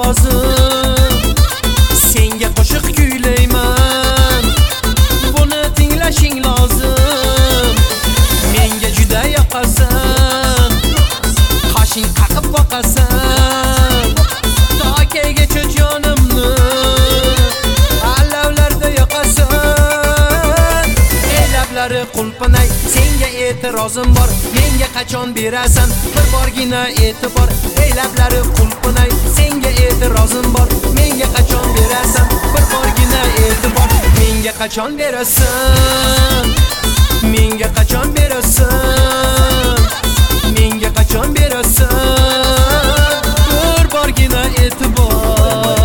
lozim. Senga qo'shiq kuylayman, buni tinglashing lozim. Menga juda yoqasan, qashing qaqib boqasan. Tokaygacha jonimni allavlarda yoqasan. Ey lablari qulpanay, senga e'tirozim bor. Menga qachon berasan bir borgina e'tibor. Ey lablari qulpanay, senga e'tirozim bor. Menga qachon berasan bir borgina e'tibor. Menga qachon berasan? Menga qachon berasan? Menga qachon berasan bir borgina e'tibor.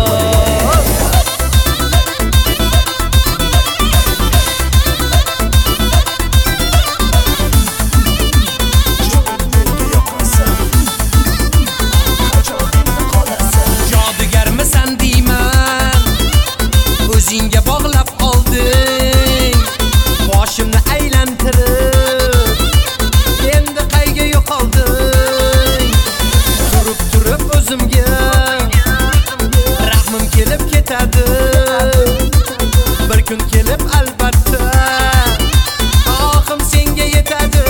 O'zingga bog'lab qolding, boshimni aylantirib, endi qayga yo'qolding. Turib o'zimga rahmim kelib ketadi, bir kun kelib albatta oxim senga yetadi.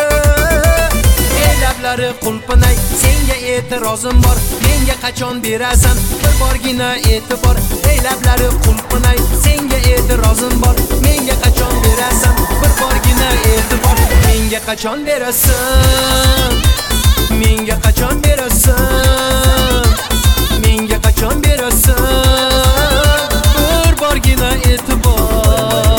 Ey lablari qulpanay, senga e'tirozim bor. Menga qachon berasan bir borgina e'tibor. Ey lablari qulpanay, senga e'tirozim bor. Menga qachon berasan bir borgina e'tibor. Menga qachon berasan? Menga qachon berasan? Menga qachon berasan bir borgina e'tibor.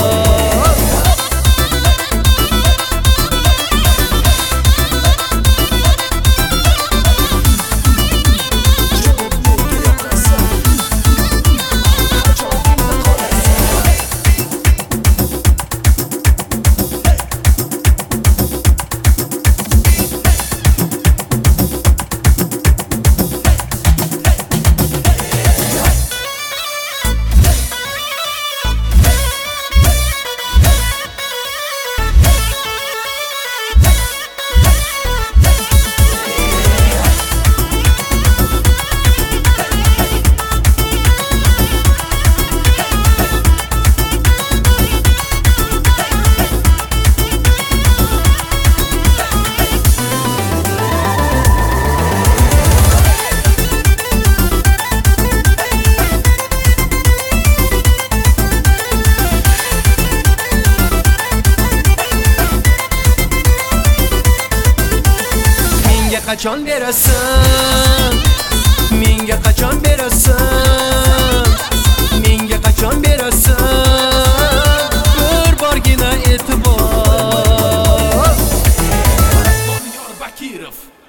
Qachon berasan? Menga qachon berasan? Menga qachon berasan bir borgina e'tibor. Bakirov